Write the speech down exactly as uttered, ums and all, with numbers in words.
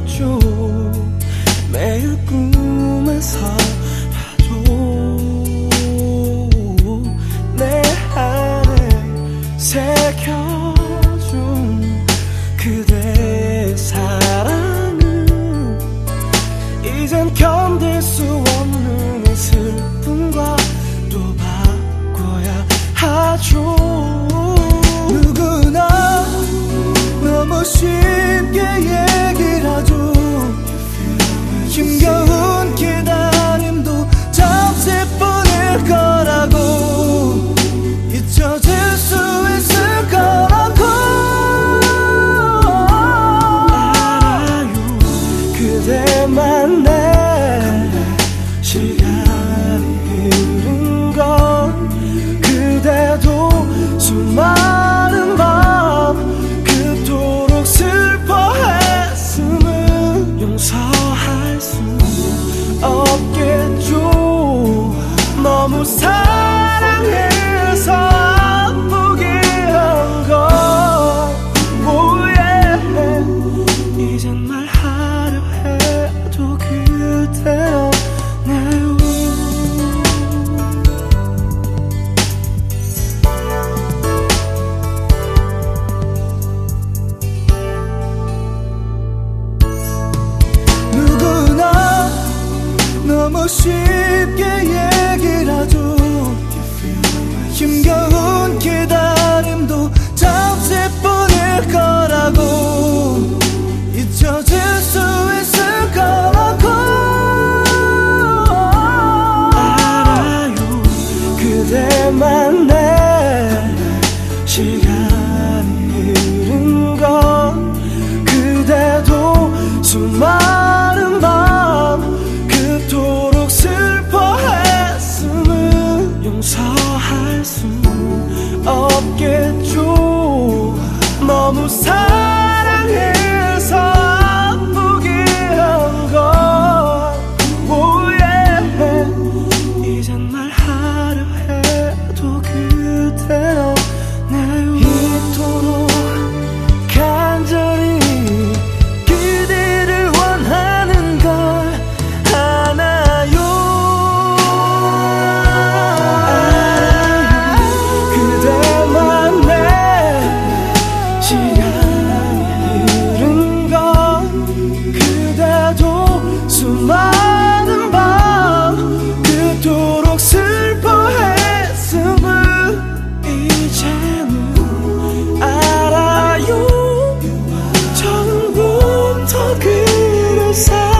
없겠죠. 매일 꿈에서라도 내 안에 새겨준 그대의 사랑은 이젠 견딜 수 없는 이 슬픔과 또 바꿔야 하죠. 누구나 너무 쉽게 얘기를 하죠. 힘겨운 기다림도 잠시뿐일 거라고, 잊혀질 수 있을 거라고. 알아요 그대만 내 시간이 흐른 건, 그대도 수많은 밤 그토록 슬퍼했음을 용서할 수 없겠죠. 너무 사랑해서 아프게 한 건, oh yeah. 이젠 말하려 해도 그대 없네요. 누구나 너무 쉽게 얘기를 하죠. 힘겨운 기다림도 잠시뿐일 거라고, 잊혀질 수 있을 거라고. 알아요 그대만 내 시간이 흐른 건, 그대도 수많은 밤 그토록 슬퍼했음을 용서할 수 없겠죠. 너무 사랑해서 아프게 한 건, oh yeah. 이젠 말하려 해도 그대 없네요. 이토록 간절히 그대를 원하는 걸 아나요. 알아요 그대만 내 시간이 흐른 건, 그대도 수많은 밤 그토록 슬퍼했음을 이제는 알아요. 처음부터 그를 사랑